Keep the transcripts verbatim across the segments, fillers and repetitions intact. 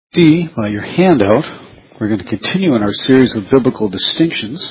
See by your handout, we're going to continue in our series of biblical distinctions.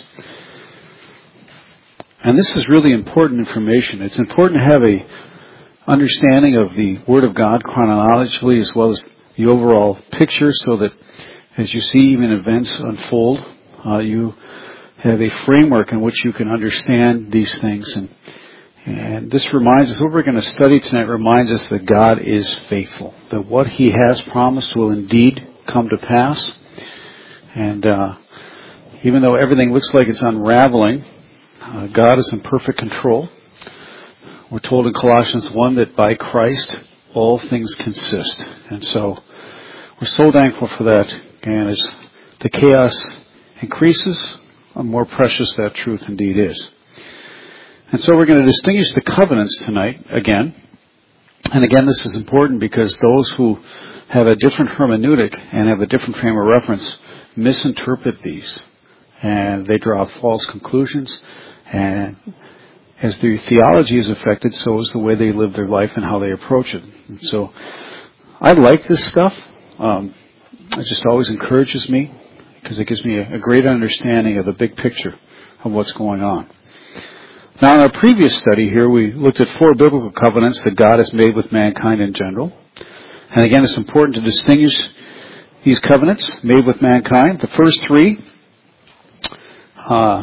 And this is really important information. It's important to have a understanding of the Word of God chronologically as well as the overall picture so that as you see even events unfold, uh, you have a framework in which you can understand these things. And, and this reminds us, what we're going to study tonight reminds us that God is faithful, that what He has promised will indeed come to pass. And uh, even though everything looks like it's unraveling, uh, God is in perfect control. We're told in Colossians one that by Christ all things consist. And so we're so thankful for that. And as the chaos increases, the more precious that truth indeed is. And so we're going to distinguish the covenants tonight again. And again, this is important because those who have a different hermeneutic and have a different frame of reference misinterpret these. And they draw false conclusions. And as their theology is affected, so is the way they live their life and how they approach it. And so I like this stuff. Um, it just always encourages me because it gives me a, a great understanding of the big picture of what's going on. Now, in our previous study here, we looked at four biblical covenants that God has made with mankind in general. And again, it's important to distinguish these covenants made with mankind. The first three, uh,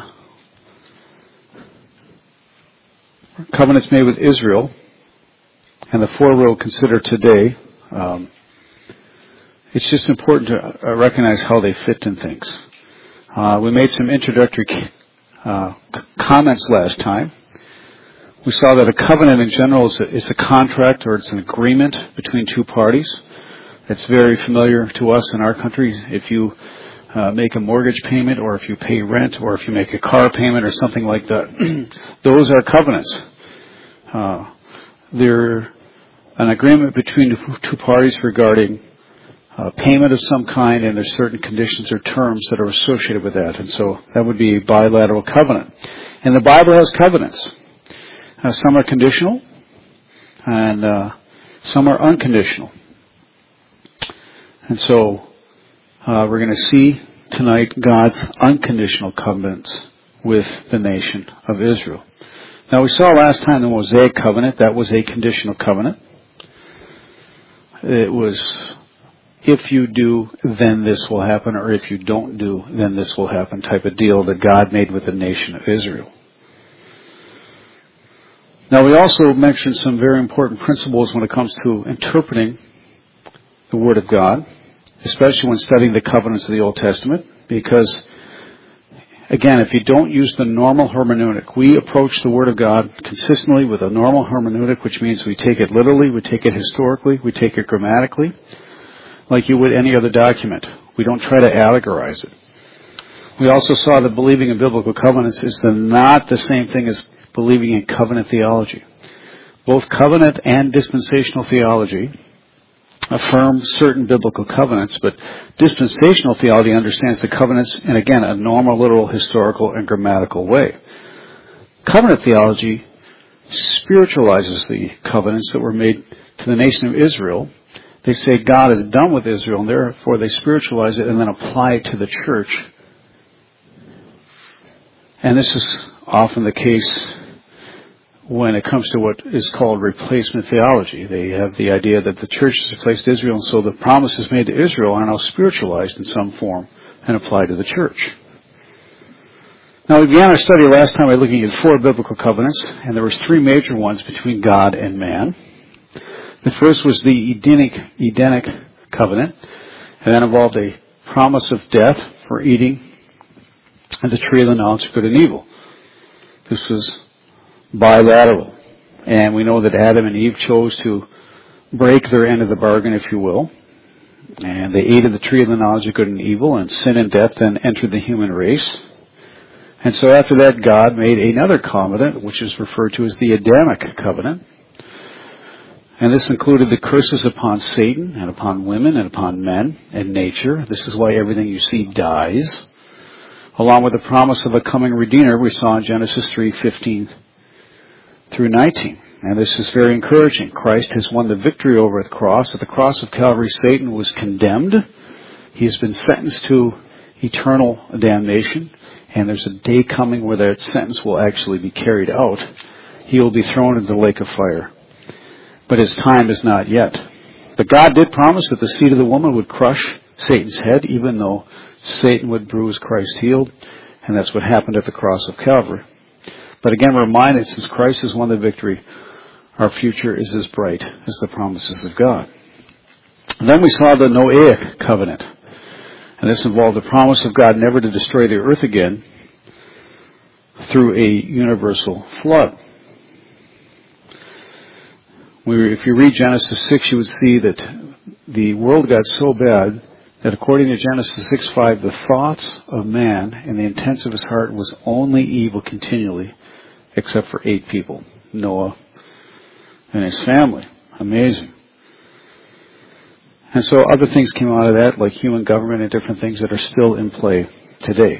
covenants made with Israel, and the four we'll consider today. Um, it's just important to uh, recognize how they fit in things. Uh, we made some introductory Uh, comments last time. We saw that a covenant in general is a, is a contract or it's an agreement between two parties. It's very familiar to us in our country. If you uh, make a mortgage payment or if you pay rent or if you make a car payment or something like that, those are covenants. Uh, they're an agreement between two parties regarding Uh, payment of some kind, and there's certain conditions or terms that are associated with that. And so that would be a bilateral covenant. And the Bible has covenants. Uh, some are conditional, and uh, some are unconditional. And so uh, we're going to see tonight God's unconditional covenants with the nation of Israel. Now, we saw last time the Mosaic covenant. That was a conditional covenant. It was, if you do, then this will happen, or if you don't do, then this will happen type of deal that God made with the nation of Israel. Now, we also mentioned some very important principles when it comes to interpreting the Word of God, especially when studying the covenants of the Old Testament, because, again, if you don't use the normal hermeneutic, we approach the Word of God consistently with a normal hermeneutic, which means we take it literally, we take it historically, we take it grammatically, like you would any other document. We don't try to allegorize it. We also saw that believing in biblical covenants is the, not the same thing as believing in covenant theology. Both covenant and dispensational theology affirm certain biblical covenants, but dispensational theology understands the covenants in, again, a normal, literal, historical, and grammatical way. Covenant theology spiritualizes the covenants that were made to the nation of Israel. They say God is done with Israel, and therefore they spiritualize it and then apply it to the church. And this is often the case when it comes to what is called replacement theology. They have the idea that the church has replaced Israel, and so the promises made to Israel are now spiritualized in some form and applied to the church. Now, we began our study last time by looking at four biblical covenants, and there was three major ones between God and man. The first was the Edenic, Edenic covenant, and that involved a promise of death for eating of the tree of the knowledge of good and evil. This was bilateral, and we know that Adam and Eve chose to break their end of the bargain, if you will, and they ate of the tree of the knowledge of good and evil, and sin and death then entered the human race. And so after that, God made another covenant, which is referred to as the Adamic covenant. And this included the curses upon Satan and upon women and upon men and nature. This is why everything you see dies. Along with the promise of a coming Redeemer we saw in Genesis three fifteen through nineteen. And this is very encouraging. Christ has won the victory over the cross. At the cross of Calvary, Satan was condemned He has been sentenced to eternal damnation, and there's a day coming where that sentence will actually be carried out. He will be thrown into the lake of fire. But his time is not yet. But God did promise that the seed of the woman would crush Satan's head, even though Satan would bruise Christ's heel, and that's what happened at the cross of Calvary. But again, we're reminded, since Christ has won the victory, our future is as bright as the promises of God. And then we saw the Noahic covenant. And this involved the promise of God never to destroy the earth again through a universal flood. We, if you read Genesis six, you would see that the world got so bad that according to Genesis six five, the thoughts of man and the intents of his heart was only evil continually, except for eight people, Noah and his family. Amazing. And so other things came out of that, like human government and different things that are still in play today.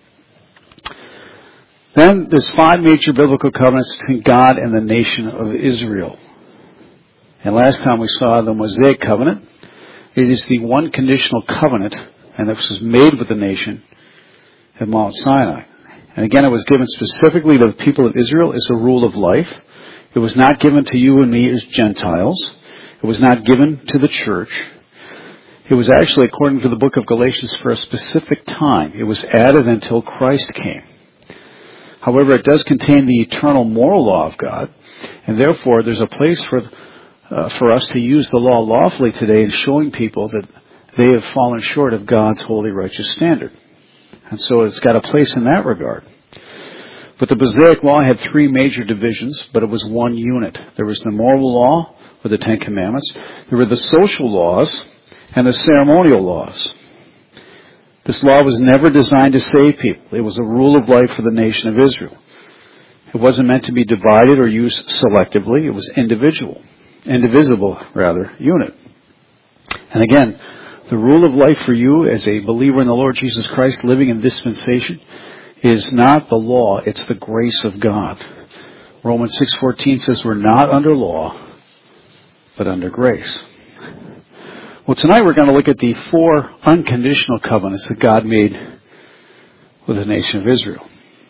Then there's five major biblical covenants between God and the nation of Israel. And last time we saw the Mosaic covenant. It is the one conditional covenant, and this was made with the nation at Mount Sinai. And again, it was given specifically to the people of Israel as a rule of life. It was not given to you and me as Gentiles. It was not given to the church. It was actually, according to the book of Galatians, for a specific time. It was added until Christ came. However, it does contain the eternal moral law of God, and therefore there's a place for uh, for us to use the law lawfully today in showing people that they have fallen short of God's holy, righteous standard. And so it's got a place in that regard. But the Mosaic law had three major divisions, but it was one unit. There was the moral law, with the Ten Commandments. There were the social laws and the ceremonial laws. This law was never designed to save people. It was a rule of life for the nation of Israel. It wasn't meant to be divided or used selectively. It was individual, indivisible, rather, unit. And again, the rule of life for you as a believer in the Lord Jesus Christ living in dispensation is not the law, it's the grace of God. Romans six fourteen says we're not under law, but under grace. Well, tonight we're going to look at the four unconditional covenants that God made with the nation of Israel.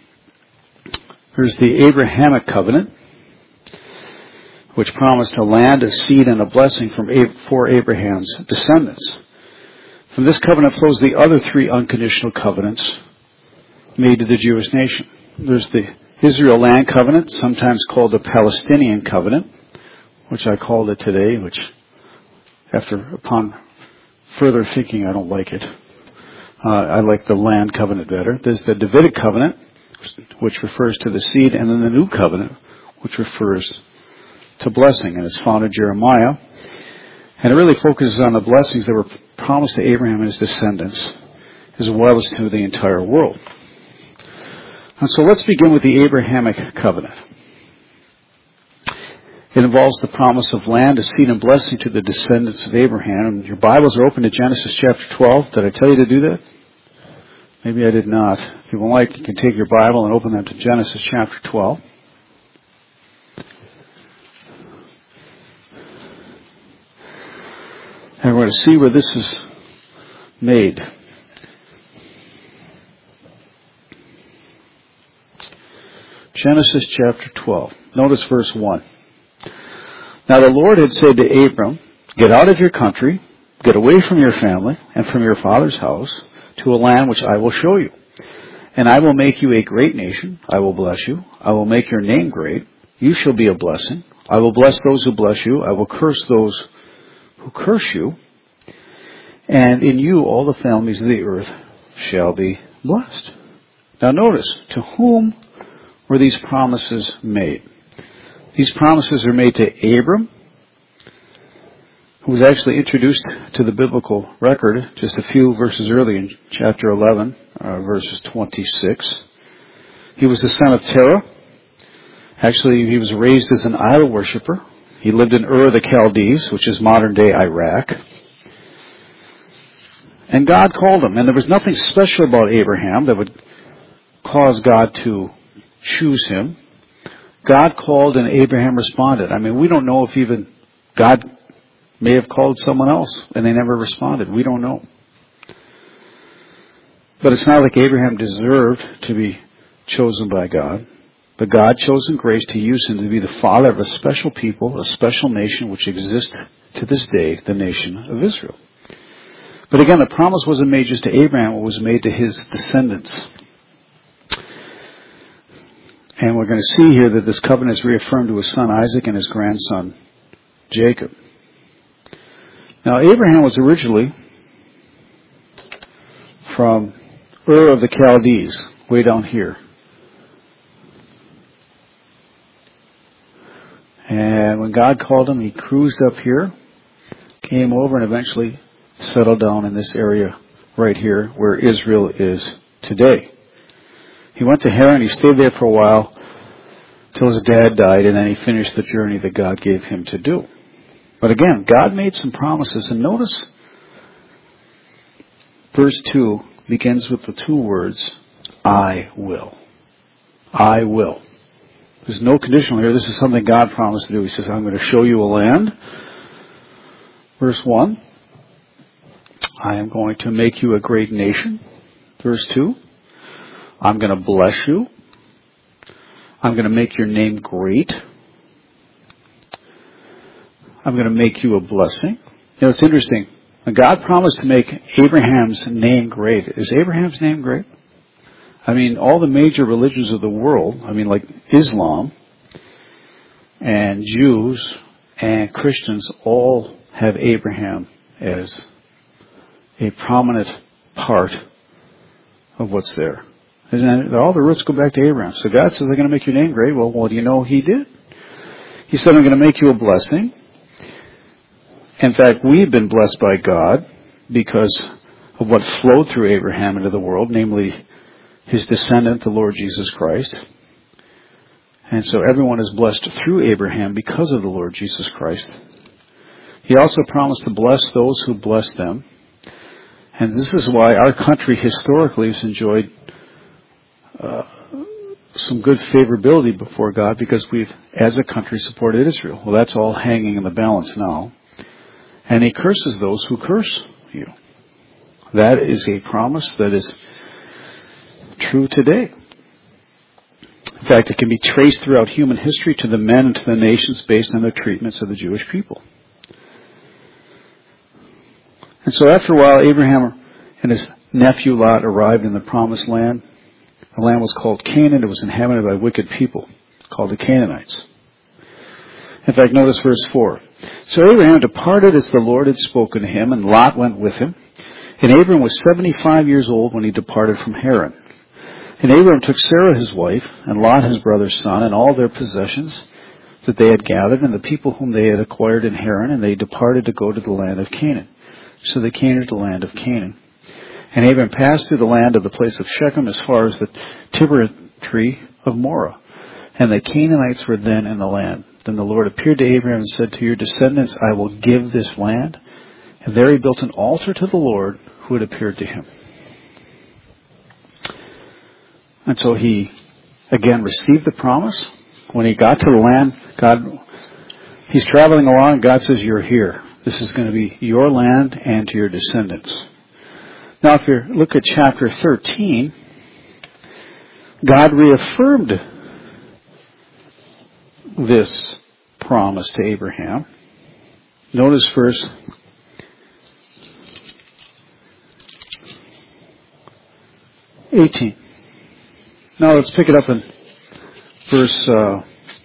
There's the Abrahamic covenant, which promised a land, a seed, and a blessing from for Abraham's descendants. From this covenant flows the other three unconditional covenants made to the Jewish nation. There's the Israel land covenant, sometimes called the Palestinian covenant, which I called it today, which after, upon further thinking, I don't like it. Uh, I like the land covenant better. There's the Davidic covenant, which refers to the seed, and then the new covenant, which refers to blessing, and it's found in Jeremiah. And it really focuses on the blessings that were promised to Abraham and his descendants, as well as to the entire world. And so let's begin with the Abrahamic covenant. It involves the promise of land, a seed, and blessing to the descendants of Abraham. And your Bibles are open to Genesis chapter twelve. Did I tell you to do that? Maybe I did not. If you would like, you can take your Bible and open them to Genesis chapter twelve. And we're going to see where this is made. Genesis chapter twelve. Notice verse one. Now the Lord had said to Abram, get out of your country, get away from your family and from your father's house to a land which I will show you. And I will make you a great nation. I will bless you. I will make your name great. You shall be a blessing. I will bless those who bless you. I will curse those who curse you. And in you all the families of the earth shall be blessed. Now notice, to whom were these promises made? These promises are made to Abram, who was actually introduced to the biblical record just a few verses earlier in chapter eleven, uh, verses twenty-six. He was the son of Terah. Actually, he was raised as an idol worshiper. He lived in Ur of the Chaldees, which is modern-day Iraq. And God called him. And there was nothing special about Abraham that would cause God to choose him. God called and Abraham responded. I mean, we don't know if even God may have called someone else and they never responded. We don't know. But it's not like Abraham deserved to be chosen by God. But God chose in grace to use him to be the father of a special people, a special nation which exists to this day, the nation of Israel. But again, the promise wasn't made just to Abraham, it was made to his descendants. And we're going to see here that this covenant is reaffirmed to his son Isaac and his grandson Jacob. Now, Abraham was originally from Ur of the Chaldees, way down here. And when God called him, he cruised up here, came over, and eventually settled down in this area right here where Israel is today. He went to Haran, he stayed there for a while till his dad died, and then he finished the journey that God gave him to do. But again, God made some promises, and notice verse two begins with the two words, I will. I will. There's no conditional here. This is something God promised to do. He says, I'm going to show you a land. Verse one, I am going to make you a great nation. Verse two, I'm going to bless you. I'm going to make your name great. I'm going to make you a blessing. You know, it's interesting. When God promised to make Abraham's name great, is Abraham's name great? I mean, all the major religions of the world, I mean, like Islam and Jews and Christians all have Abraham as a prominent part of what's there. And all the roots go back to Abraham. So God says, I'm going to make your name great. Well, what do you know he did? He said, I'm going to make you a blessing. In fact, we've been blessed by God because of what flowed through Abraham into the world, namely his descendant, the Lord Jesus Christ. And so everyone is blessed through Abraham because of the Lord Jesus Christ. He also promised to bless those who bless them. And this is why our country historically has enjoyed uh, some good favorability before God, because we've, as a country, supported Israel. Well, that's all hanging in the balance now. And he curses those who curse you. That is a promise that is true today. In fact, it can be traced throughout human history to the men and to the nations based on their treatments of the Jewish people. And so after a while, Abraham and his nephew Lot arrived in the promised land. The land was called Canaan. It was inhabited by wicked people called the Canaanites. In fact, notice verse four. So Abraham departed as the Lord had spoken to him, and Lot went with him. And Abraham was seventy-five years old when he departed from Haran. And Abraham took Sarah his wife, and Lot his brother's son, and all their possessions that they had gathered, and the people whom they had acquired in Haran, and they departed to go to the land of Canaan. So they came to the land of Canaan. And Abraham passed through the land of the place of Shechem as far as the tributary of Moreh. And the Canaanites were then in the land. Then the Lord appeared to Abraham and said, to your descendants I will give this land. And there he built an altar to the Lord who had appeared to him. And so he, again, received the promise. When he got to the land, God, he's traveling along, God says, you're here. This is going to be your land and to your descendants. Now, if you look at chapter thirteen, God reaffirmed this promise to Abraham. Notice verse eighteen. Now let's pick it up in verse uh,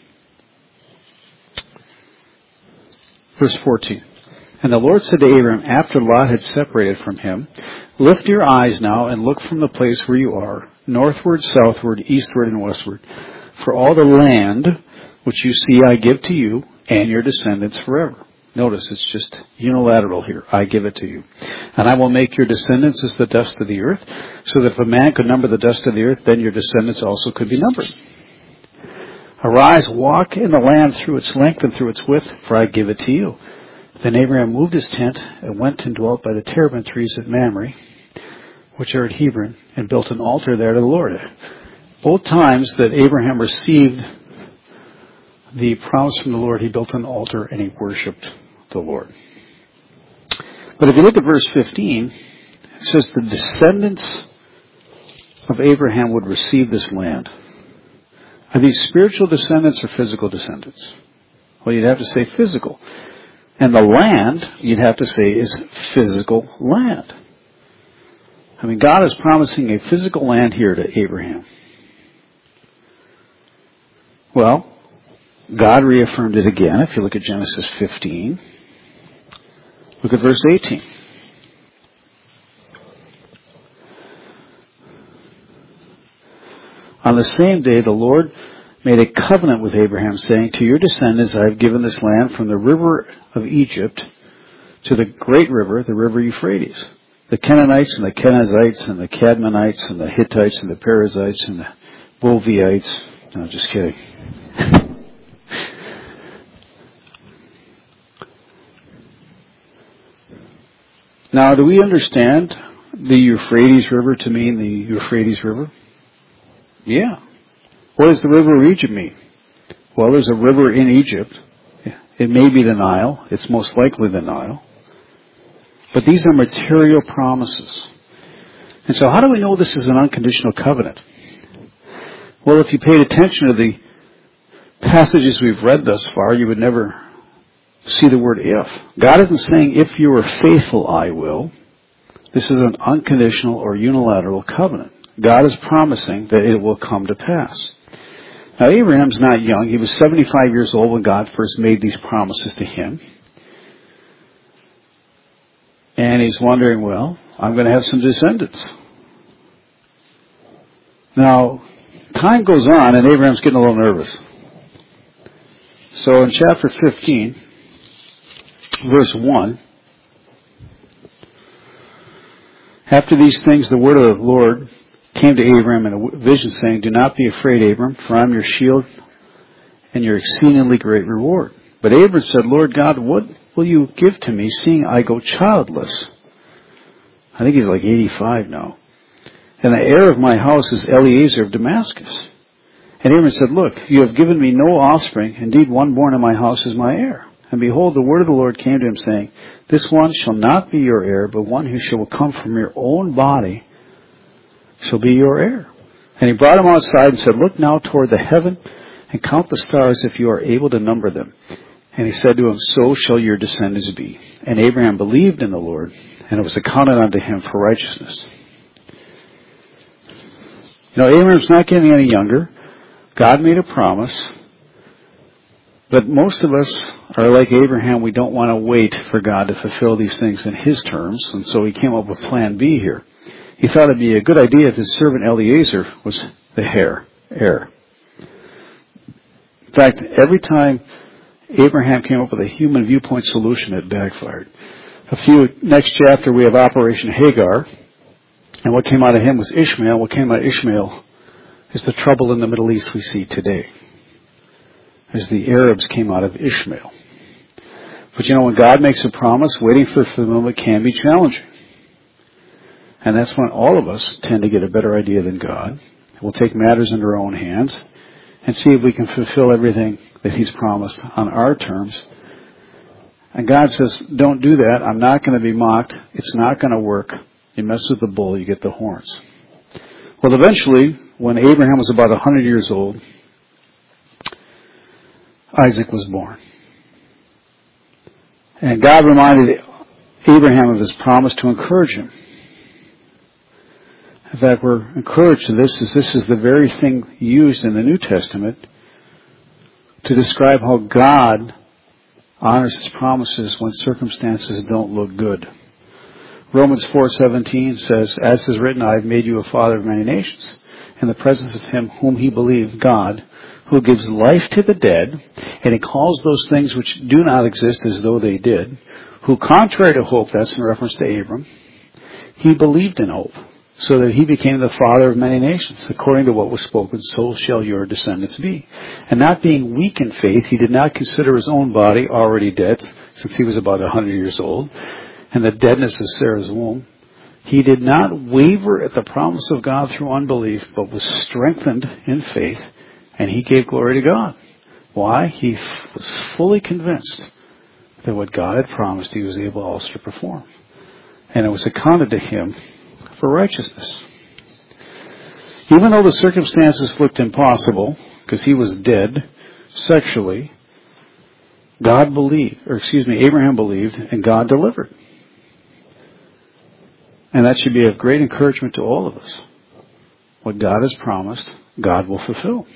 verse fourteen. And the Lord said to Abraham, after Lot had separated from him, lift your eyes now and look from the place where you are, northward, southward, eastward, and westward. For all the land which you see I give to you and your descendants forever. Notice it's just unilateral here. I give it to you. And I will make your descendants as the dust of the earth, so that if a man could number the dust of the earth, then your descendants also could be numbered. Arise, walk in the land through its length and through its width, for I give it to you. Then Abraham moved his tent and went and dwelt by the terebinth trees at Mamre, which are at Hebron, and built an altar there to the Lord. Both times that Abraham received the promise from the Lord, he built an altar and he worshipped the Lord. But if you look at verse fifteen, it says the descendants of Abraham would receive this land? Are these spiritual descendants or physical descendants? Well, you'd have to say physical. And the land, you'd have to say, is physical land. I mean, God is promising a physical land here to Abraham. Well, God reaffirmed it again. If you look at Genesis fifteen, look at verse eighteen. On the same day, the Lord made a covenant with Abraham, saying, to your descendants I have given this land from the river of Egypt to the great river, the river Euphrates. The Canaanites and the Kenizzites and the Cadmonites and the Hittites and the Perizzites and the Bovites. No, just kidding. Now, do we understand the Euphrates River to mean the Euphrates River? Yeah. What does the river of Egypt mean? Well, there's a river in Egypt. It may be the Nile. It's most likely the Nile. But these are material promises. And so how do we know this is an unconditional covenant? Well, if you paid attention to the passages we've read thus far, you would never see the word if. God isn't saying, if you are faithful, I will. This is an unconditional or unilateral covenant. God is promising that it will come to pass. Now, Abraham's not young. He was seventy-five years old when God first made these promises to him. And he's wondering, well, I'm going to have some descendants. Now, time goes on, and Abraham's getting a little nervous. So in chapter fifteen, verse one, after these things, the word of the Lord came to Abraham in a vision, saying, do not be afraid, Abram, for I am your shield and your exceedingly great reward. But Abram said, Lord God, what will you give to me, seeing I go childless? I think he's like eighty-five now. And the heir of my house is Eliezer of Damascus. And Abram said, look, you have given me no offspring. Indeed, one born in my house is my heir. And behold, the word of the Lord came to him, saying, this one shall not be your heir, but one who shall come from your own body shall be your heir. And he brought him outside and said, look now toward the heaven and count the stars if you are able to number them. And he said to him, so shall your descendants be. And Abraham believed in the Lord, and it was accounted unto him for righteousness. You know, Abraham's not getting any younger. God made a promise. But most of us are like Abraham. We don't want to wait for God to fulfill these things in his terms. And so he came up with plan B here. He thought it'd be a good idea if his servant Eliezer was the heir. heir. In fact, every time Abraham came up with a human viewpoint solution, it backfired. A few next chapter we have Operation Hagar, and what came out of him was Ishmael. What came out of Ishmael is the trouble in the Middle East we see today, as the Arabs came out of Ishmael. But you know, when God makes a promise, waiting for fulfillment can be challenging. And that's when all of us tend to get a better idea than God. We'll take matters into our own hands and see if we can fulfill everything that he's promised on our terms. And God says, don't do that. I'm not going to be mocked. It's not going to work. You mess with the bull, you get the horns. Well, eventually, when Abraham was about one hundred years old, Isaac was born. And God reminded Abraham of his promise to encourage him. In fact, we're encouraged to this, as this is the very thing used in the New Testament to describe how God honors his promises when circumstances don't look good. Romans four seventeen says, as is written, I have made you a father of many nations, in the presence of him whom he believed, God, who gives life to the dead, and he calls those things which do not exist as though they did, who contrary to hope, that's in reference to Abram, he believed in hope, so that he became the father of many nations. According to what was spoken, so shall your descendants be. And not being weak in faith, he did not consider his own body already dead, since he was about one hundred years old, and the deadness of Sarah's womb. He did not waver at the promise of God through unbelief, but was strengthened in faith, and he gave glory to God. Why? He f- was fully convinced that what God had promised, he was able also to perform. And it was accounted to him for righteousness. Even though the circumstances looked impossible, because he was dead sexually, God believed, or excuse me, Abraham believed, and God delivered. And that should be of great encouragement to all of us. What God has promised, God will fulfill.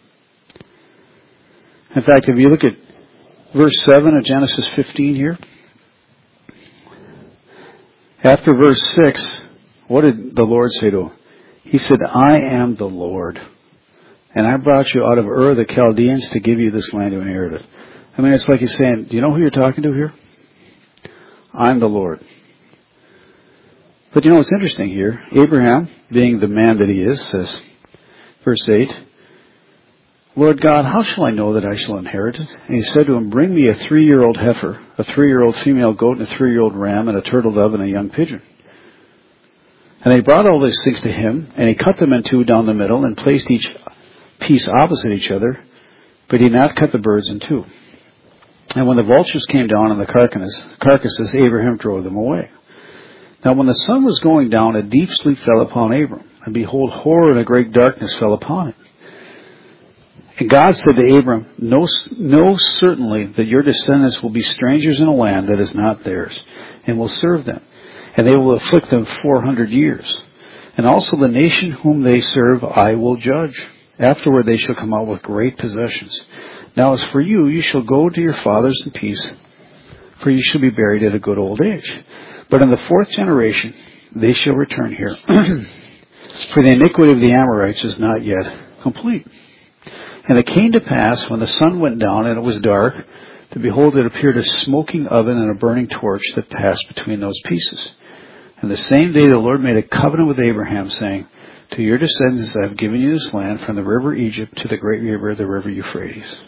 In fact, if you look at verse seven of Genesis fifteen here, after verse six, what did the Lord say to him? He said, I am the Lord, and I brought you out of Ur of the Chaldeans to give you this land to inherit it. I mean, it's like he's saying, do you know who you're talking to here? I'm the Lord. But you know what's interesting here? Abraham, being the man that he is, says, verse eight, Lord God, how shall I know that I shall inherit it? And he said to him, bring me a three-year-old heifer, a three-year-old female goat, and a three-year-old ram, and a turtle dove, and a young pigeon. And they brought all these things to him, and he cut them in two down the middle, and placed each piece opposite each other, but he did not cut the birds in two. And when the vultures came down on the carcass, carcasses, Abraham drove them away. Now when the sun was going down, a deep sleep fell upon Abram, and behold, horror and a great darkness fell upon him. And God said to Abram, know, know certainly that your descendants will be strangers in a land that is not theirs, and will serve them, and they will afflict them four hundred years. And also the nation whom they serve I will judge. Afterward they shall come out with great possessions. Now as for you, you shall go to your fathers in peace, for you shall be buried at a good old age. But in the fourth generation they shall return here, for the iniquity of the Amorites is not yet complete. And it came to pass, when the sun went down and it was dark, that behold, it appeared a smoking oven and a burning torch that passed between those pieces. And the same day the Lord made a covenant with Abraham, saying, to your descendants I have given you this land, from the river Egypt to the great river, the river Euphrates.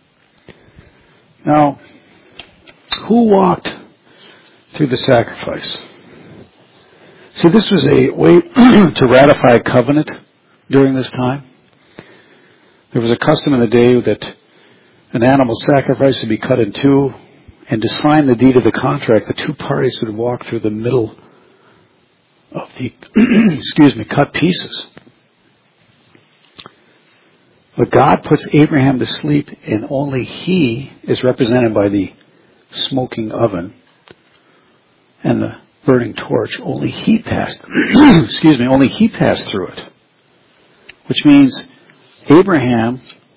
Now, who walked through the sacrifice? See, this was a way to ratify a covenant during this time. There was a custom in the day that an animal sacrifice would be cut in two, and to sign the deed of the contract, the two parties would walk through the middle of the, excuse me, cut pieces. But God puts Abraham to sleep, and only he is represented by the smoking oven and the burning torch. Only he passed, excuse me, only he passed through it. Which means Abraham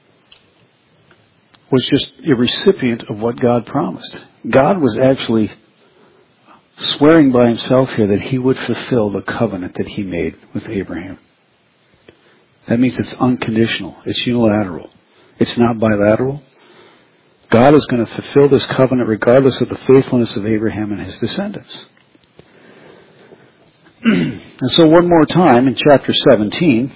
was just a recipient of what God promised. God was actually swearing by himself here that he would fulfill the covenant that he made with Abraham. That means it's unconditional. It's unilateral. It's not bilateral. God is going to fulfill this covenant regardless of the faithfulness of Abraham and his descendants. And so one more time in chapter seventeen,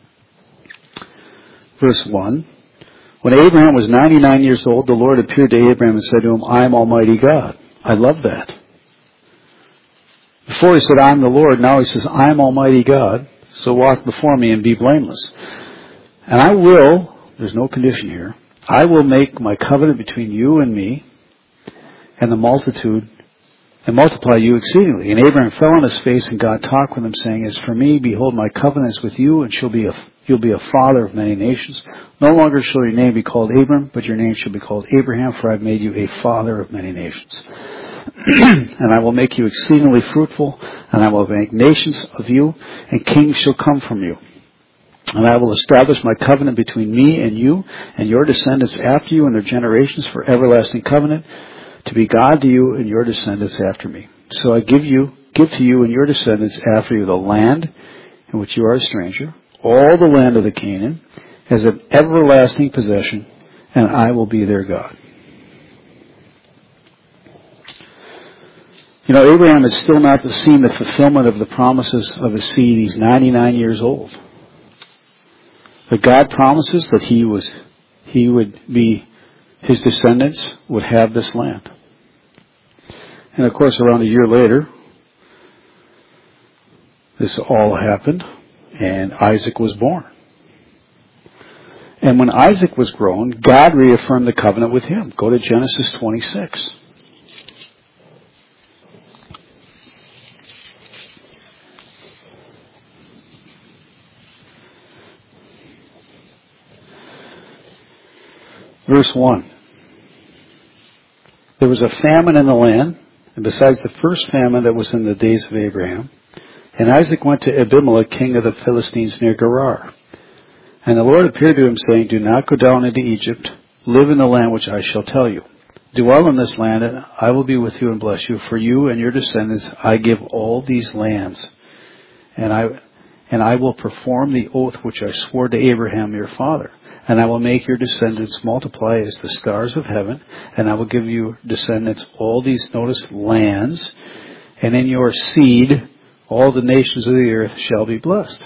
verse one, when Abraham was ninety-nine years old, the Lord appeared to Abraham and said to him, I am Almighty God. I love that. Before he said, I am the Lord, now he says, I am Almighty God, so walk before me and be blameless. And I will, there's no condition here, I will make my covenant between you and me and the multitude, and multiply you exceedingly. And Abraham fell on his face, and God talked with him, saying, as for me, behold, my covenant is with you, and shall be a, you'll be a father of many nations. No longer shall your name be called Abram, but your name shall be called Abraham, for I have made you a father of many nations. And I will make you exceedingly fruitful, and I will make nations of you, and kings shall come from you. And I will establish my covenant between me and you, and your descendants after you, and their generations for everlasting covenant, to be God to you and your descendants after me. So I give you, give to you and your descendants after you the land in which you are a stranger, all the land of the Canaan, as an everlasting possession, and I will be their God. You know, Abraham had still not seen the fulfillment of the promises of his seed. He's ninety-nine years old. But God promises that he was, he would be, his descendants would have this land. And of course, around a year later, this all happened, and Isaac was born. And when Isaac was grown, God reaffirmed the covenant with him. Go to Genesis twenty-six. Verse one. There was a famine in the land, and besides the first famine that was in the days of Abraham, and Isaac went to Abimelech, king of the Philistines, near Gerar. And the Lord appeared to him, saying, Do not go down into Egypt. Live in the land which I shall tell you. Dwell in this land, and I will be with you and bless you. For you and your descendants I give all these lands. And I and I will perform the oath which I swore to Abraham your father. And I will make your descendants multiply as the stars of heaven. And I will give you descendants all these, notice, lands. And in your seed all the nations of the earth shall be blessed.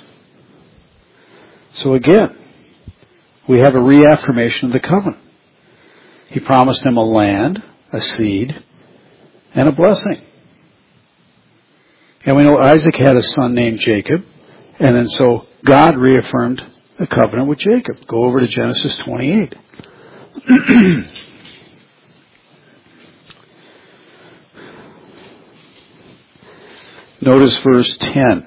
So again, we have a reaffirmation of the covenant. He promised him a land, a seed, and a blessing. And we know Isaac had a son named Jacob, and then so God reaffirmed the covenant with Jacob. Go over to Genesis twenty-eight. Notice verse ten.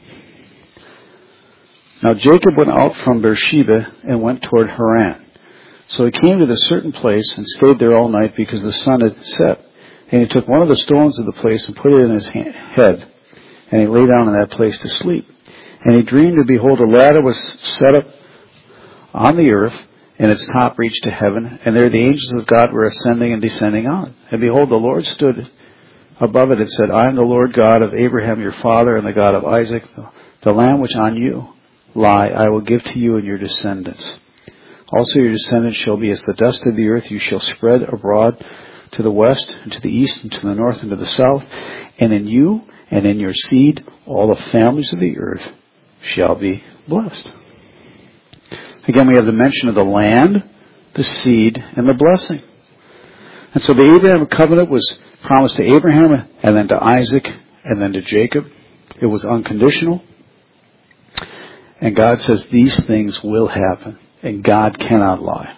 Now Jacob went out from Beersheba and went toward Haran. So he came to the certain place and stayed there all night because the sun had set. And he took one of the stones of the place and put it in his head. And he lay down in that place to sleep. And he dreamed, and behold, a ladder was set up on the earth, and its top reached to heaven. And there the angels of God were ascending and descending on it. And behold, the Lord stood above it and said, I am the Lord God of Abraham your father, and the God of Isaac. The land which on you lie I will give to you and your descendants. Also your descendants shall be as the dust of the earth. You shall spread abroad to the west, and to the east, and to the north, and to the south. And in you and in your seed all the families of the earth shall be blessed. Again, we have the mention of the land, the seed, and the blessing. And so the Abraham covenant was promised to Abraham, and then to Isaac, and then to Jacob. It was unconditional. And God says these things will happen. And God cannot lie.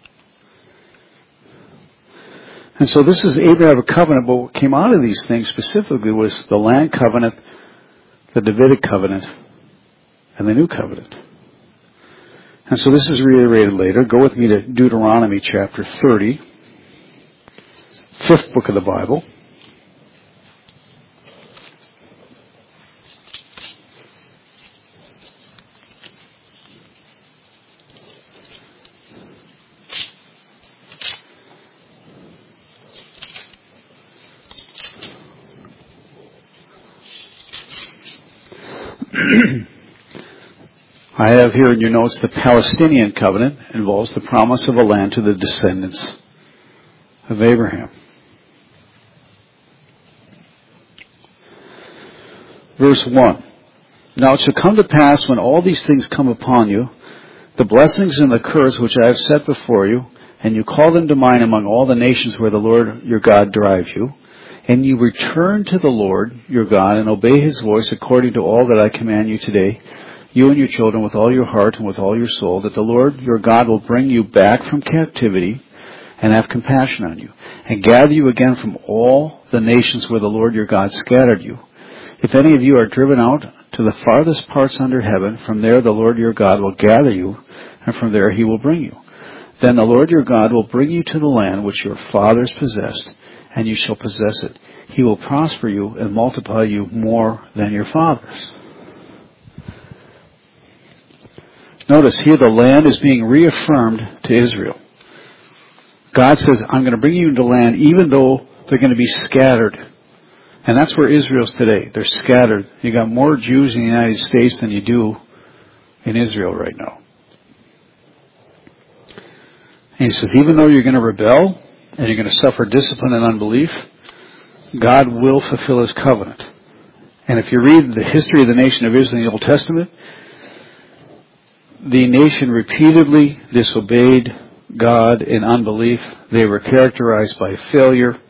And so this is Abraham covenant, but what came out of these things specifically was the land covenant, the Davidic covenant, and the new covenant. And so this is reiterated later. Go with me to Deuteronomy chapter thirty, fifth book of the Bible. I have here in your notes the Palestinian covenant involves the promise of a land to the descendants of Abraham. Verse one. Now it shall come to pass when all these things come upon you, the blessings and the curse which I have set before you, and you call them to mind among all the nations where the Lord your God drives you, and you return to the Lord your God and obey his voice according to all that I command you today, you and your children with all your heart and with all your soul, that the Lord your God will bring you back from captivity and have compassion on you, and gather you again from all the nations where the Lord your God scattered you. If any of you are driven out to the farthest parts under heaven, from there the Lord your God will gather you, and from there he will bring you. Then the Lord your God will bring you to the land which your fathers possessed, and you shall possess it. He will prosper you and multiply you more than your fathers. Notice here the land is being reaffirmed to Israel. God says, I'm going to bring you into land even though they're going to be scattered. And that's where Israel's today. They're scattered. You got more Jews in the United States than you do in Israel right now. And he says, even though you're going to rebel and you're going to suffer discipline and unbelief, God will fulfill his covenant. And if you read the history of the nation of Israel in the Old Testament, the nation repeatedly disobeyed God in unbelief. They were characterized by failure.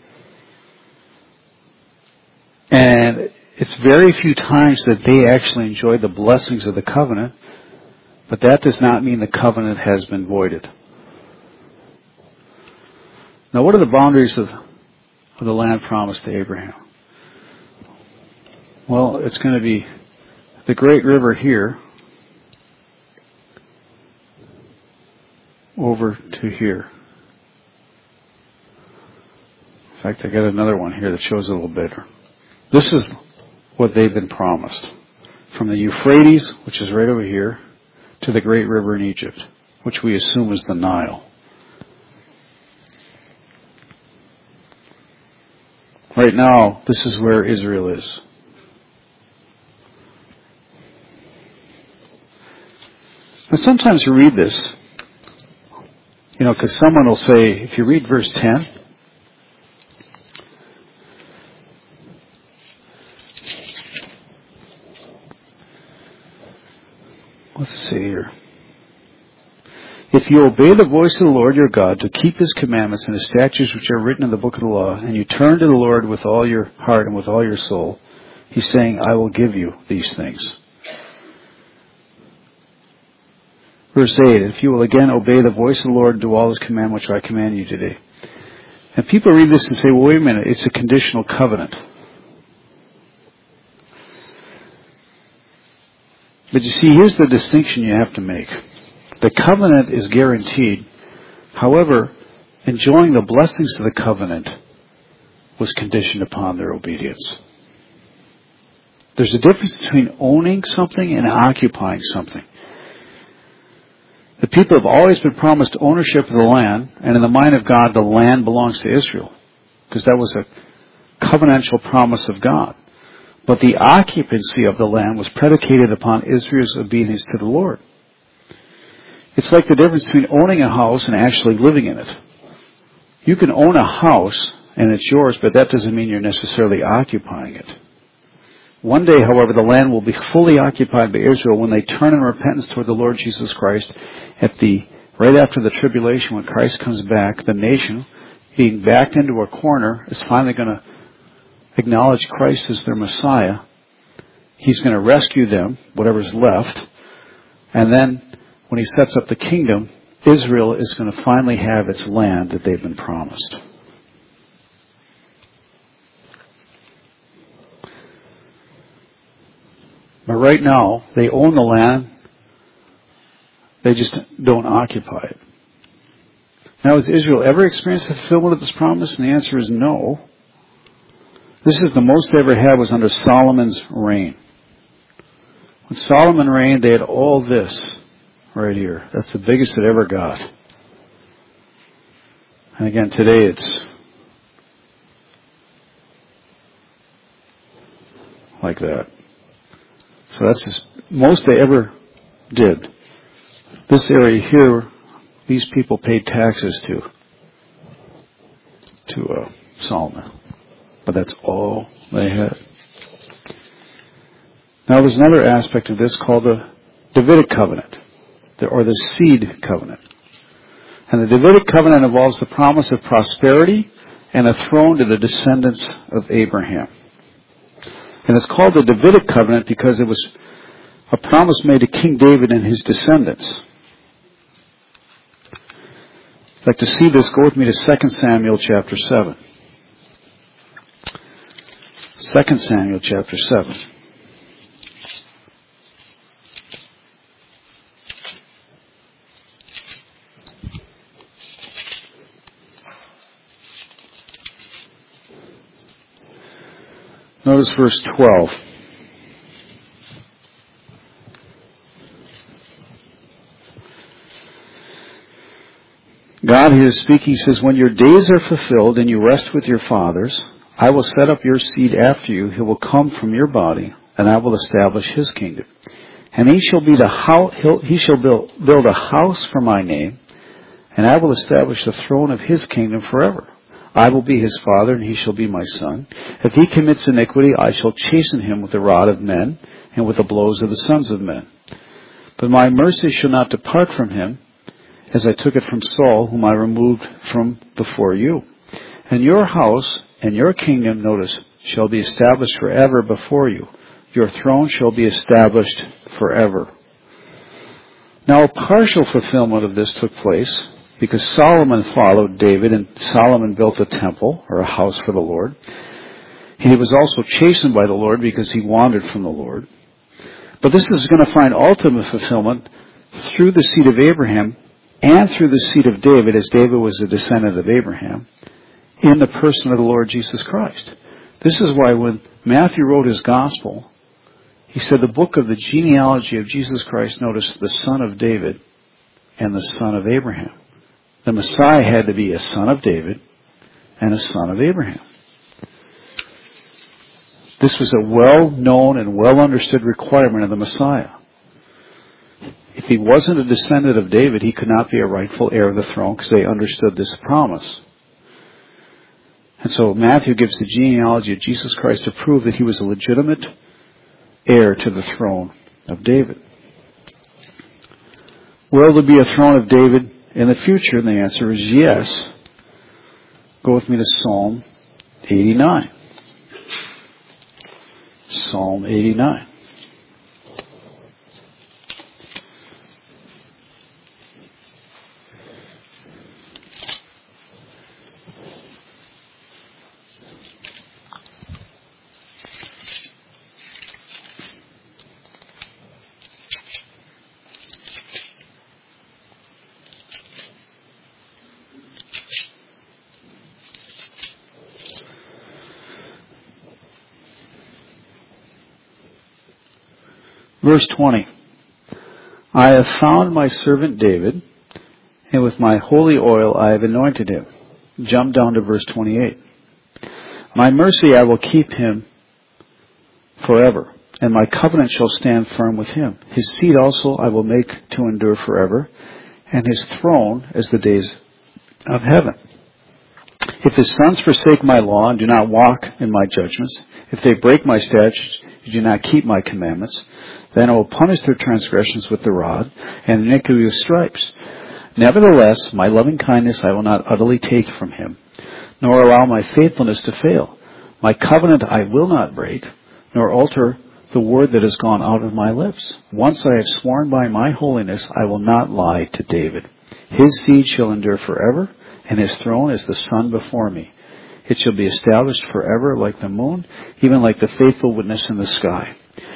And it's very few times that they actually enjoyed the blessings of the covenant, but that does not mean the covenant has been voided. Now, what are the boundaries of, of the land promised to Abraham? Well, it's going to be the great river here over to here. In fact, I got another one here that shows a little better. This is what they've been promised. From the Euphrates, which is right over here, to the great river in Egypt, which we assume is the Nile. Right now, this is where Israel is. And sometimes you read this, you know, because someone will say, if you read verse ten, what's it say here? If you obey the voice of the Lord your God to keep His commandments and His statutes which are written in the book of the law, and you turn to the Lord with all your heart and with all your soul, He's saying, I will give you these things. Verse eight, if you will again obey the voice of the Lord and do all His commandments which I command you today. And people read this and say, well, wait a minute, it's a conditional covenant. But you see, here's the distinction you have to make. The covenant is guaranteed. However, enjoying the blessings of the covenant was conditioned upon their obedience. There's a difference between owning something and occupying something. The people have always been promised ownership of the land, and in the mind of God, the land belongs to Israel, because that was a covenantal promise of God. But the occupancy of the land was predicated upon Israel's obedience to the Lord. It's like the difference between owning a house and actually living in it. You can own a house and it's yours, but that doesn't mean you're necessarily occupying it. One day, however, the land will be fully occupied by Israel when they turn in repentance toward the Lord Jesus Christ at the right after the tribulation, when Christ comes back. The nation, being backed into a corner, is finally going to acknowledge Christ as their Messiah. He's going to rescue them, whatever's left, and then when He sets up the kingdom, Israel is going to finally have its land that they've been promised. But right now, they own the land, they just don't occupy it. Now, has Israel ever experienced the fulfillment of this promise? And the answer is no. This is the most they ever had was under Solomon's reign. When Solomon reigned, they had all this right here. That's the biggest it ever got. And again, today it's like that. So that's the most they ever did. This area here, these people paid taxes to, to uh, Solomon. But that's all they had. Now there's another aspect of this called the Davidic covenant, or the seed covenant. And the Davidic covenant involves the promise of prosperity and a throne to the descendants of Abraham. And it's called the Davidic covenant because it was a promise made to King David and his descendants. If you'd like to see this, go with me to Second Samuel chapter seven. Second Samuel chapter seven. Notice verse twelve. God here is speaking, says, when your days are fulfilled and you rest with your fathers, I will set up your seed after you. He will come from your body, and I will establish his kingdom. And he shall be the house, he shall build, build a house for my name, and I will establish the throne of his kingdom forever. I will be his father, and he shall be my son. If he commits iniquity, I shall chasten him with the rod of men, and with the blows of the sons of men. But my mercy shall not depart from him, as I took it from Saul, whom I removed from before you. And your house and your kingdom, notice, shall be established forever before you. Your throne shall be established forever. Now, a partial fulfillment of this took place, because Solomon followed David, and Solomon built a temple, or a house for the Lord. He was also chastened by the Lord because he wandered from the Lord. But this is going to find ultimate fulfillment through the seed of Abraham and through the seed of David, as David was a descendant of Abraham, in the person of the Lord Jesus Christ. This is why when Matthew wrote his gospel, he said the book of the genealogy of Jesus Christ, notice the son of David and the son of Abraham. The Messiah had to be a son of David and a son of Abraham. This was a well-known and well-understood requirement of the Messiah. If he wasn't a descendant of David, he could not be a rightful heir of the throne because they understood this promise. And so Matthew gives the genealogy of Jesus Christ to prove that he was a legitimate heir to the throne of David. Will there be a throne of David in the future? And the answer is yes. Go with me to Psalm eighty-nine. Psalm eighty-nine. Verse twenty, I have found my servant David, and with my holy oil I have anointed him. Jump down to verse twenty-eight. My mercy I will keep him forever, and my covenant shall stand firm with him. His seed also I will make to endure forever, and his throne as the days of heaven. If his sons forsake my law and do not walk in my judgments, if they break my statutes and do not keep my commandments, then I will punish their transgressions with the rod, and iniquity with stripes. Nevertheless, my loving kindness I will not utterly take from him, nor allow my faithfulness to fail. My covenant I will not break, nor alter the word that has gone out of my lips. Once I have sworn by my holiness, I will not lie to David. His seed shall endure forever, and his throne is the sun before me. It shall be established forever like the moon, even like the faithful witness in the sky.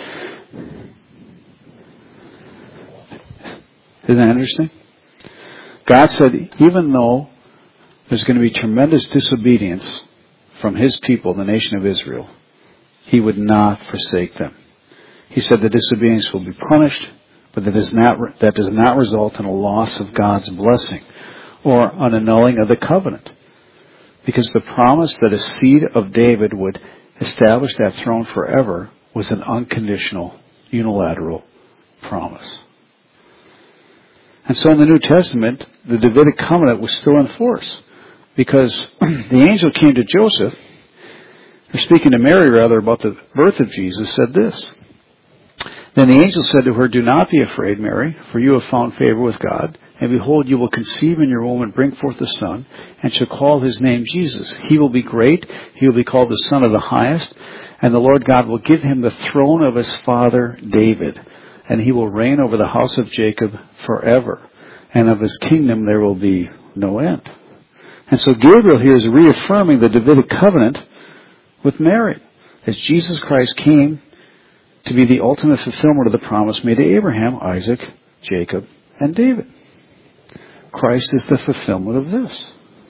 Isn't that interesting? God said, even though there's going to be tremendous disobedience from his people, the nation of Israel, he would not forsake them. He said the disobedience will be punished, but that does not, that does not result in a loss of God's blessing or an annulling of the covenant. Because the promise that a seed of David would establish that throne forever was an unconditional, unilateral promise. And so in the New Testament, the Davidic covenant was still in force because the angel came to Joseph, or speaking to Mary rather about the birth of Jesus, said this. Then the angel said to her, do not be afraid, Mary, for you have found favor with God. And behold, you will conceive in your womb and bring forth a son, and shall call his name Jesus. He will be great. He will be called the Son of the Highest. And the Lord God will give him the throne of his father David. And he will reign over the house of Jacob forever. And of his kingdom there will be no end. And so Gabriel here is reaffirming the Davidic covenant with Mary, as Jesus Christ came to be the ultimate fulfillment of the promise made to Abraham, Isaac, Jacob, and David. Christ is the fulfillment of this.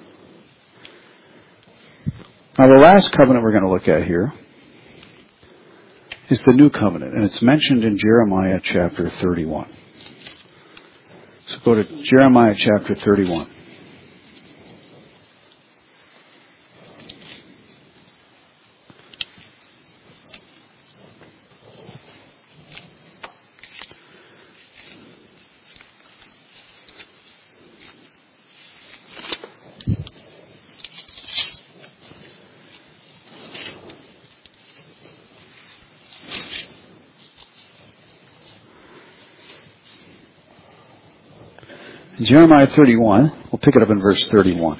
Now the last covenant we're going to look at here is the new covenant, and it's mentioned in Jeremiah chapter thirty-one. So go to Jeremiah chapter thirty-one. Jeremiah thirty-one, we'll pick it up in verse thirty-one.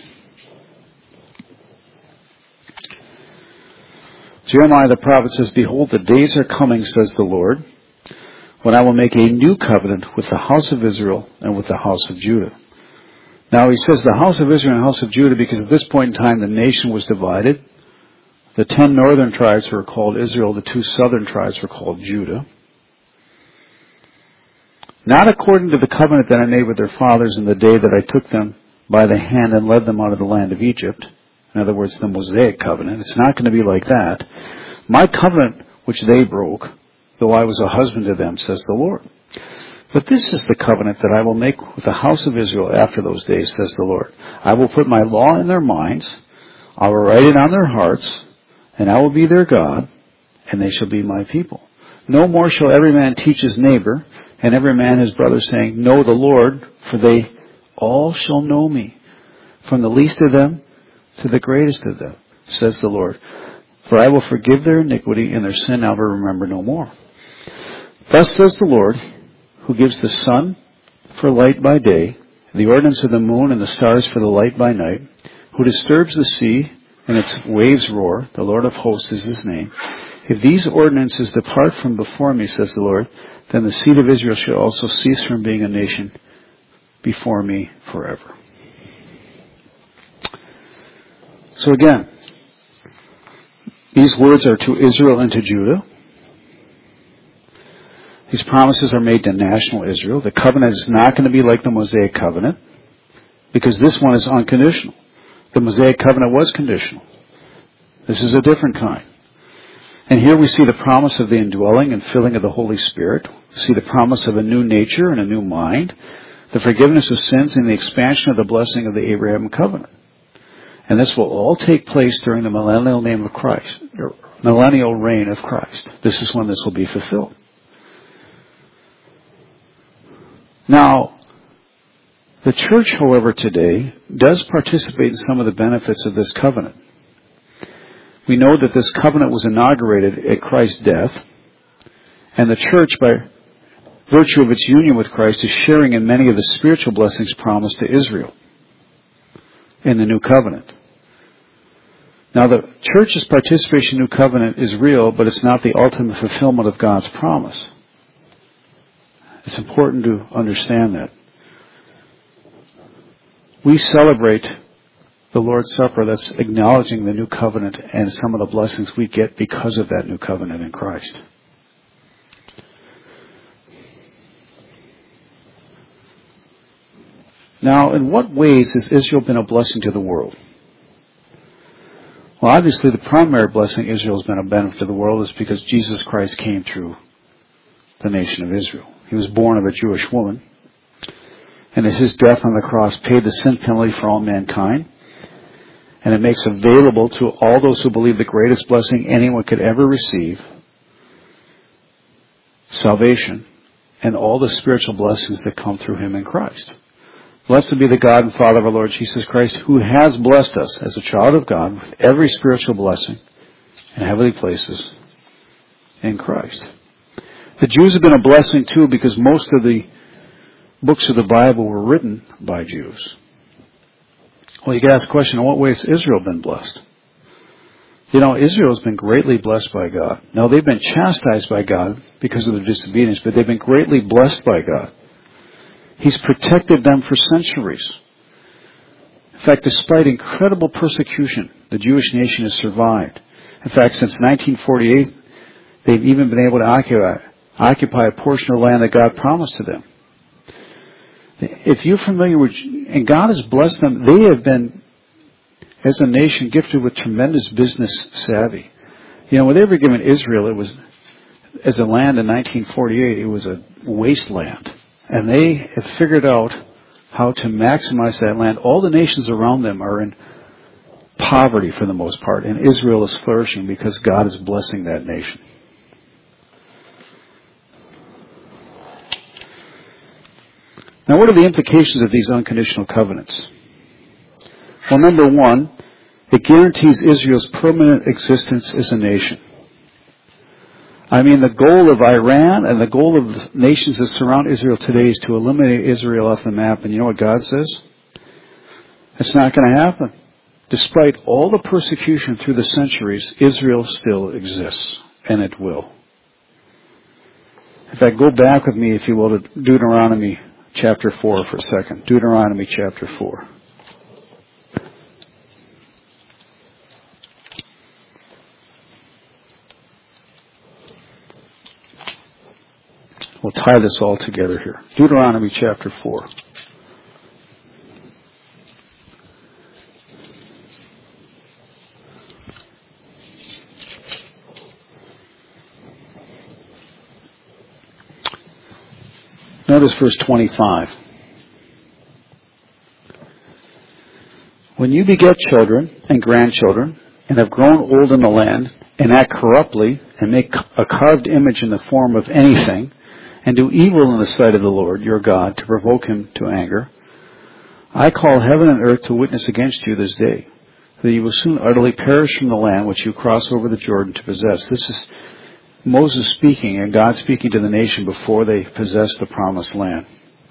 Jeremiah the prophet says, behold, the days are coming, says the Lord, when I will make a new covenant with the house of Israel and with the house of Judah. Now he says the house of Israel and the house of Judah because at this point in time the nation was divided. The ten northern tribes were called Israel, the two southern tribes were called Judah. Not according to the covenant that I made with their fathers in the day that I took them by the hand and led them out of the land of Egypt. In other words, the Mosaic covenant. It's not going to be like that. My covenant, which they broke, though I was a husband to them, says the Lord. But this is the covenant that I will make with the house of Israel after those days, says the Lord. I will put my law in their minds, I will write it on their hearts, and I will be their God, and they shall be my people. No more shall every man teach his neighbor, and every man his brother, saying, Know the Lord, for they all shall know me, from the least of them to the greatest of them, says the Lord. For I will forgive their iniquity, and their sin I will remember no more. Thus says the Lord, who gives the sun for light by day, the ordinance of the moon and the stars for the light by night, who disturbs the sea and its waves roar, the Lord of hosts is his name. If these ordinances depart from before me, says the Lord, then the seed of Israel shall also cease from being a nation before me forever. So again, these words are to Israel and to Judah. These promises are made to national Israel. The covenant is not going to be like the Mosaic covenant, because this one is unconditional. The Mosaic covenant was conditional. This is a different kind. And here we see the promise of the indwelling and filling of the Holy Spirit. We see the promise of a new nature and a new mind, the forgiveness of sins, and the expansion of the blessing of the Abraham covenant. And this will all take place during the millennial name of Christ, or millennial reign of Christ. This is when this will be fulfilled. Now, the church, however, today does participate in some of the benefits of this covenant. We know that this covenant was inaugurated at Christ's death, and the church, by virtue of its union with Christ, is sharing in many of the spiritual blessings promised to Israel in the new covenant. Now, the church's participation in the new covenant is real, but it's not the ultimate fulfillment of God's promise. It's important to understand that. We celebrate the Lord's Supper that's acknowledging the new covenant and some of the blessings we get because of that new covenant in Christ. Now, in what ways has Israel been a blessing to the world? Well, obviously the primary blessing Israel has been a benefit to the world is because Jesus Christ came through the nation of Israel. He was born of a Jewish woman, and his death on the cross paid the sin penalty for all mankind, and it makes available to all those who believe the greatest blessing anyone could ever receive, salvation, and all the spiritual blessings that come through him in Christ. Blessed be the God and Father of our Lord Jesus Christ, who has blessed us as a child of God with every spiritual blessing in heavenly places in Christ. The Jews have been a blessing too, because most of the books of the Bible were written by Jews. Well, you can ask the question, in what ways has Israel been blessed? You know, Israel has been greatly blessed by God. Now, they've been chastised by God because of their disobedience, but they've been greatly blessed by God. He's protected them for centuries. In fact, despite incredible persecution, the Jewish nation has survived. In fact, since nineteen forty-eight, they've even been able to occupy, occupy a portion of land that God promised to them. If you're familiar with, and God has blessed them, they have been, as a nation, gifted with tremendous business savvy. You know, when they were given Israel, it was, as a land in nineteen forty-eight, it was a wasteland. And they have figured out how to maximize that land. All the nations around them are in poverty for the most part, and Israel is flourishing because God is blessing that nation. Now, what are the implications of these unconditional covenants? Well, number one, it guarantees Israel's permanent existence as a nation. I mean, the goal of Iran and the goal of the nations that surround Israel today is to eliminate Israel off the map. And you know what God says? It's not going to happen. Despite all the persecution through the centuries, Israel still exists, and it will. In fact, go back with me, if you will, to Deuteronomy chapter four for a second. Deuteronomy chapter four. We'll tie this all together here. Deuteronomy chapter four. Notice verse twenty-five. When you beget children and grandchildren, and have grown old in the land, and act corruptly, and make a carved image in the form of anything, and do evil in the sight of the Lord your God to provoke him to anger, I call heaven and earth to witness against you this day, that you will soon utterly perish from the land which you cross over the Jordan to possess. This is Moses speaking, and God speaking to the nation before they possess the promised land.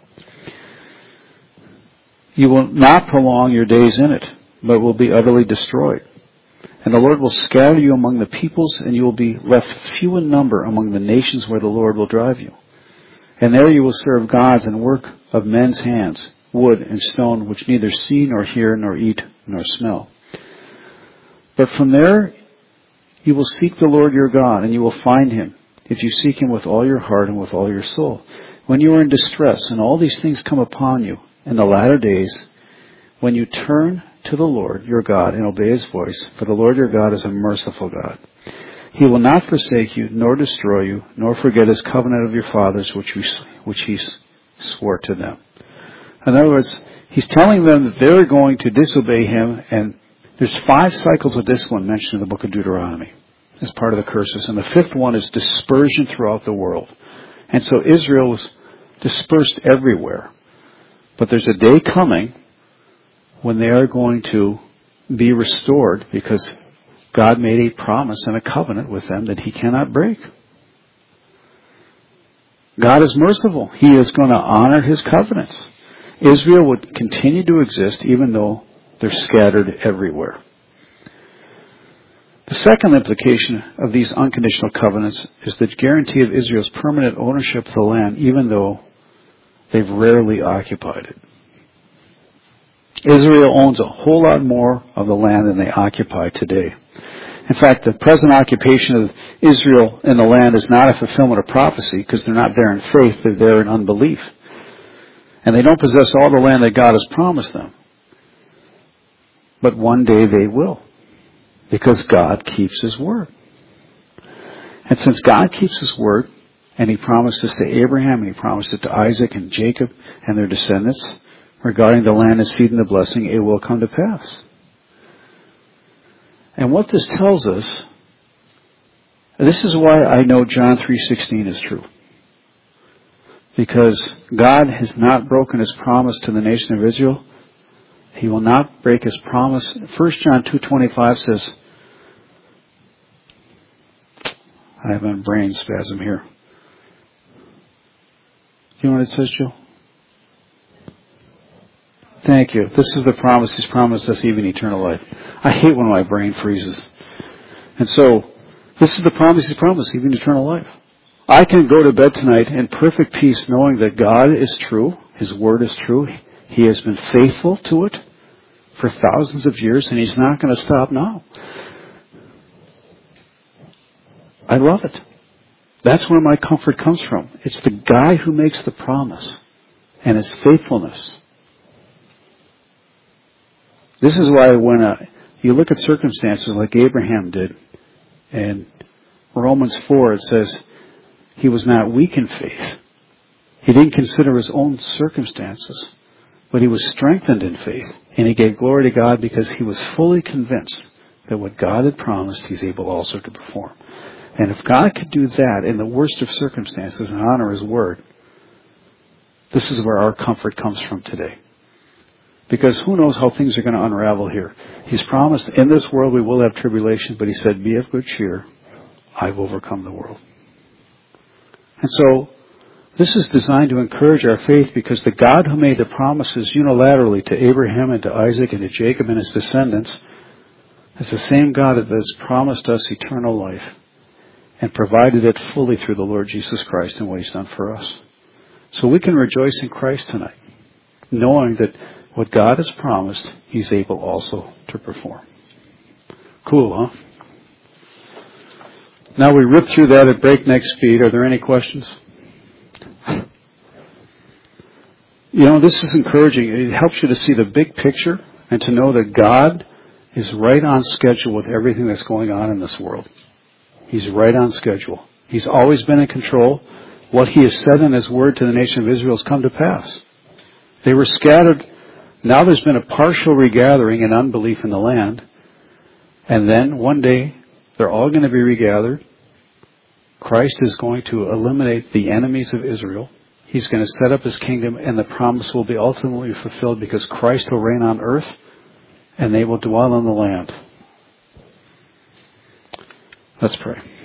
You will not prolong your days in it, but will be utterly destroyed. And the Lord will scatter you among the peoples, and you will be left few in number among the nations where the Lord will drive you. And there you will serve gods and work of men's hands, wood and stone, which neither see nor hear nor eat nor smell. But from there you will seek the Lord your God, and you will find him, if you seek him with all your heart and with all your soul. When you are in distress, and all these things come upon you in the latter days, when you turn to the Lord your God and obey his voice, for the Lord your God is a merciful God. He will not forsake you, nor destroy you, nor forget his covenant of your fathers, which, we, which he swore to them. In other words, he's telling them that they're going to disobey him, and there's five cycles of discipline mentioned in the book of Deuteronomy as part of the curses. And the fifth one is dispersion throughout the world. And so Israel was dispersed everywhere. But there's a day coming when they are going to be restored, because God made a promise and a covenant with them that he cannot break. God is merciful. He is going to honor his covenants. Israel would continue to exist even though they're scattered everywhere. The second implication of these unconditional covenants is the guarantee of Israel's permanent ownership of the land, even though they've rarely occupied it. Israel owns a whole lot more of the land than they occupy today. In fact, the present occupation of Israel in the land is not a fulfillment of prophecy, because they're not there in faith, they're there in unbelief. And they don't possess all the land that God has promised them. But one day they will, because God keeps his word. And since God keeps his word, and he promised this to Abraham, and he promised it to Isaac and Jacob and their descendants, regarding the land and seed and the blessing, it will come to pass. And what this tells us, this is why I know John three sixteen is true. Because God has not broken his promise to the nation of Israel. He will not break his promise. First John two twenty-five says, I have a brain spasm here. Do you know what it says, Joe? Thank you. This is the promise. He's promised us even eternal life. I hate when my brain freezes. And so, this is the promise he's promised, even eternal life. I can go to bed tonight in perfect peace knowing that God is true. His word is true. He has been faithful to it for thousands of years, and he's not going to stop now. I love it. That's where my comfort comes from. It's the guy who makes the promise and his faithfulness. This is why when uh, you look at circumstances like Abraham did, in Romans four, it says he was not weak in faith. He didn't consider his own circumstances, but he was strengthened in faith. And he gave glory to God because he was fully convinced that what God had promised, he's able also to perform. And if God could do that in the worst of circumstances and honor his word, this is where our comfort comes from today. Because who knows how things are going to unravel here. He's promised in this world we will have tribulation, but he said, be of good cheer. I've overcome the world. And so, this is designed to encourage our faith, because the God who made the promises unilaterally to Abraham and to Isaac and to Jacob and his descendants is the same God that has promised us eternal life and provided it fully through the Lord Jesus Christ and what he's done for us. So we can rejoice in Christ tonight, knowing that what God has promised, he's able also to perform. Cool, huh? Now we rip through that at breakneck speed. Are there any questions? You know, this is encouraging. It helps you to see the big picture and to know that God is right on schedule with everything that's going on in this world. He's right on schedule. He's always been in control. what He has said in His Word to the nation of Israel has come to pass. They were scattered. Now there's been a partial regathering in unbelief in the land. And then one day, they're all going to be regathered. Christ is going to eliminate the enemies of Israel. He's going to set up His kingdom, and the promise will be ultimately fulfilled because Christ will reign on earth, and they will dwell in the land. Let's pray.